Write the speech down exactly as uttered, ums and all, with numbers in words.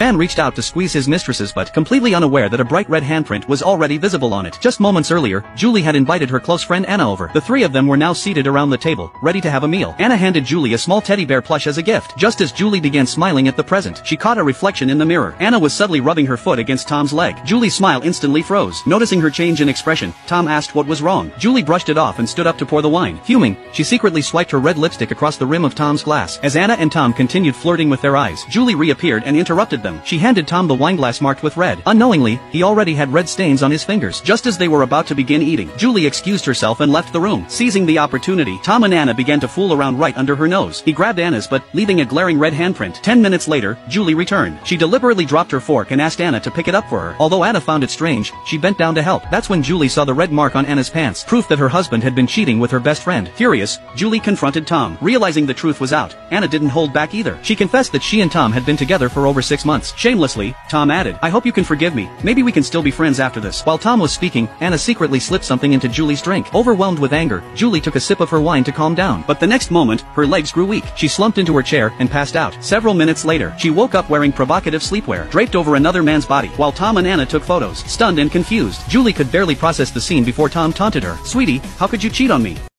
man reached out to squeeze his mistress's butt, completely unaware that a bright red handprint was already visible on it. Just moments earlier, Julie had invited her close friend Anna over. The three of them were now seated around the table, ready to have a meal. Anna handed Julie a small teddy bear plush as a gift. Just as Julie began smiling at the present, she caught a reflection in the mirror. Anna was subtly rubbing her foot against Tom's leg. Julie's smile instantly froze. Noticing her change in expression, Tom asked what was wrong. Julie brushed it off and stood up to pour the wine. Fuming, she secretly swiped her red lipstick across the rim of Tom's glass. As Anna and Tom continued flirting with their eyes, Julie reappeared and interrupted them. She handed Tom the wineglass marked with red. Unknowingly, he already had red stains on his fingers. Just as they were about to begin eating, Julie excused herself and left the room. Seizing the opportunity, Tom and Anna began to fool around right under her nose. He grabbed Anna's butt, leaving a glaring red handprint. Ten minutes later, Julie returned. She deliberately dropped her fork and asked Anna to pick it up for her. Although Anna found it strange, she bent down to help. That's when Julie saw the red mark on Anna's pants, proof that her husband had been cheating with her best friend. Furious, Julie confronted Tom. Realizing the truth was out, Anna didn't hold back either. She confessed that she and Tom had been together for over six months. Shamelessly, Tom added, "I hope you can forgive me. Maybe we can still be friends after this." While Tom was speaking, Anna secretly slipped something into Julie's drink. Overwhelmed with anger, Julie took a sip of her wine to calm down. But the next moment, her legs grew weak. She slumped into her chair and passed out. Several minutes later, she woke up wearing provocative sleepwear, draped over another man's body, while Tom and Anna took photos. Stunned and confused, Julie could barely process the scene before Tom taunted her. "Sweetie, how could you cheat on me?